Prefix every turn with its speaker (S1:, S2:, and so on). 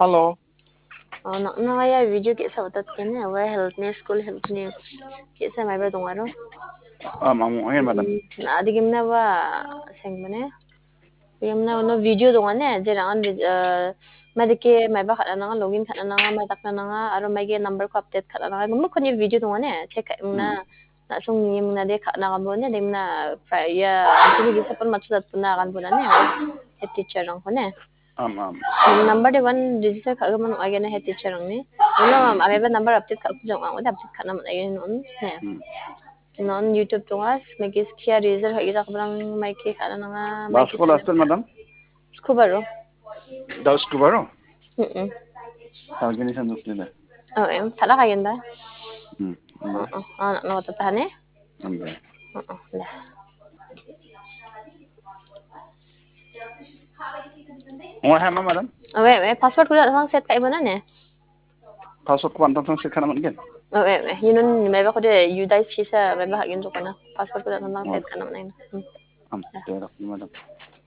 S1: Halo.
S2: Nak ya video kayak sahabat kene awal health ni school health ni kayak sa may ba dong ano
S1: Ngayon, madam.
S2: na adigim na ba seng bane digim na no video dong ane jerangan madike may ba kana nga login kana nga may tak na nga aro may ge number ko update kana nga mo ko ni video dong ane check na na sung ni na de kana nga mo ne dim na ya antini gisa pon matsudat na kan pun ane head teacher lang ko ne number de one register ka man ay na head teacher ang ni no ay ba number update ka jong ang update ka naman ay non ne non YouTube tungas may kis kia register ka ira kabrang may ki kana nga may
S1: Baskol astel, madam.
S2: skubaro
S1: Daw skubaro.
S2: mm
S1: Tawagin isang nila.
S2: oh tala kayo da
S1: Hmm.
S2: no tatahan eh
S1: Ambe.
S2: lah
S1: Hama, madam.
S2: password ko lang set ka iba na ne
S1: Password ko antong set kana man gen.
S2: yun nun may ba ko de you guys kisa may ba hagin to ko na password ko lang set ka naman ay
S1: Pero, madam.